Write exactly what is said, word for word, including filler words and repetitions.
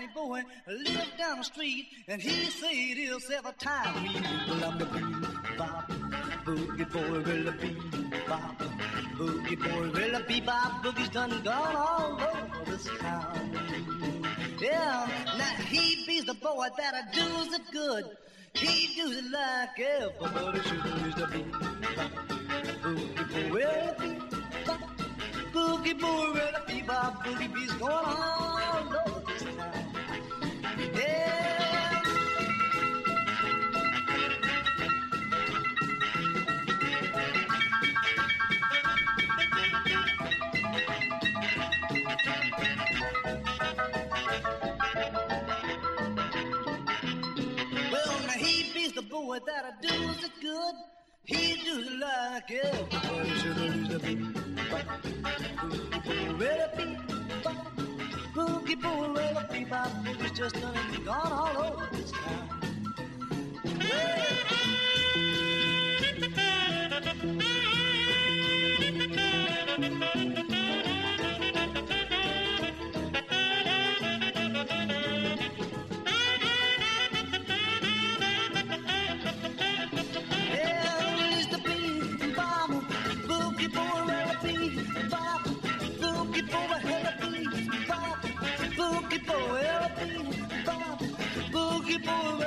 Danny Boy lived down the street, and he said he'll several times. Well, I'm the bebop, boogie boy, well, the bebop, boogie boy, well, the bebop boogie's done gone all over this town. Yeah, now he be's the boy that does it good. He does it like everybody should. He's the bebop, boogie boy, well, the bebop, boogie boy, well, the bebop boogie be's going all over this town. Yeah. Well, now he be's the boy that does it good. He does it like everybody should. He's the bebop, boogie boy, well, the bebop, boogie boy, well, the bebop boogie's just done it gone all over this town. Yeah. Boogie boy,